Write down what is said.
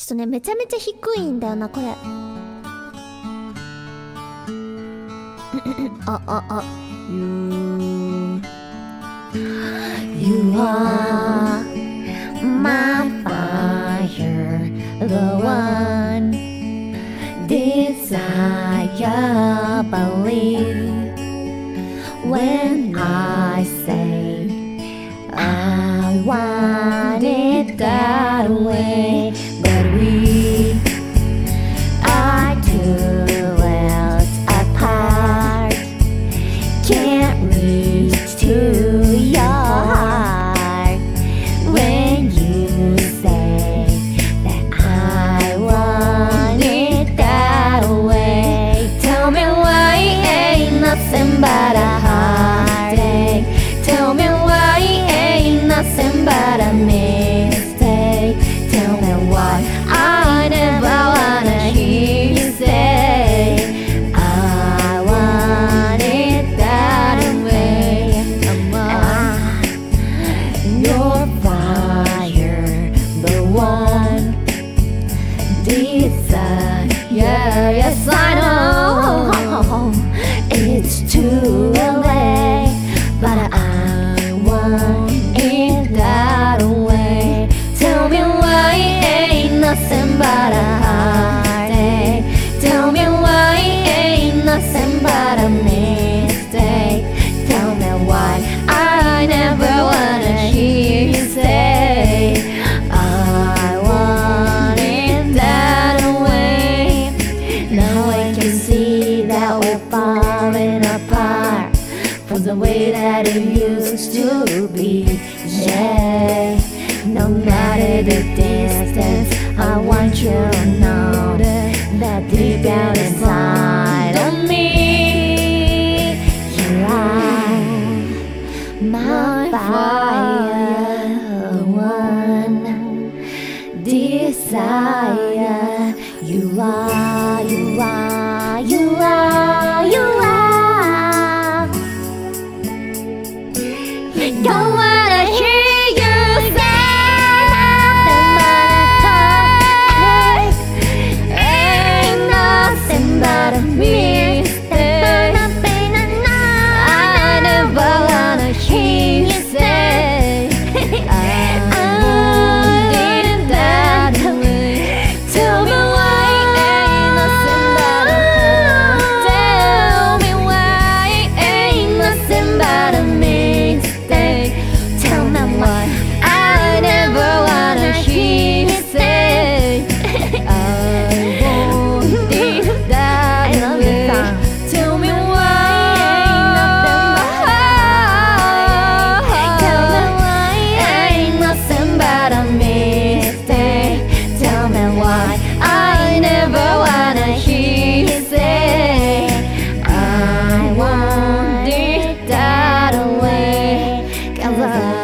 っとね、めちゃめちゃ低いんだよな、これ。You are my fire, the one desire, believe when I say I want it that way, but we are too worlds apart, can't reach to your heart when you say that I want it that way. Tell me why ain't nothing but a heartache. Tell me why ain't nothing but a mistake. Tell me why I never wanna hear you say I want it that way. Your fire, the one desire. Yes, I know it's too late, but I want it that way. Tell me why ain't nothing but a heartache. Tell me why ain't nothing but a mistake. Tell me why I never wanna hear you say I want it that way. Now I can see that we're falling apart from the way that it used to be. Yeah, no matter the distance, I want you to know that deep down inside of me, you are my fire, one desire. You are, you are, you are, you are. Don't wanna hear you say ain't nothing but a mistake. I never wanna hear you say I want it that way. Tell me why ain't nothing but a tell me why ain't nothing but a mistake. Tell me why I never wanna hear you say I want it that way. Tell me why ain't nothing but a mistake. Tell me why I never wanna hear you say I want it that way. 'Cause I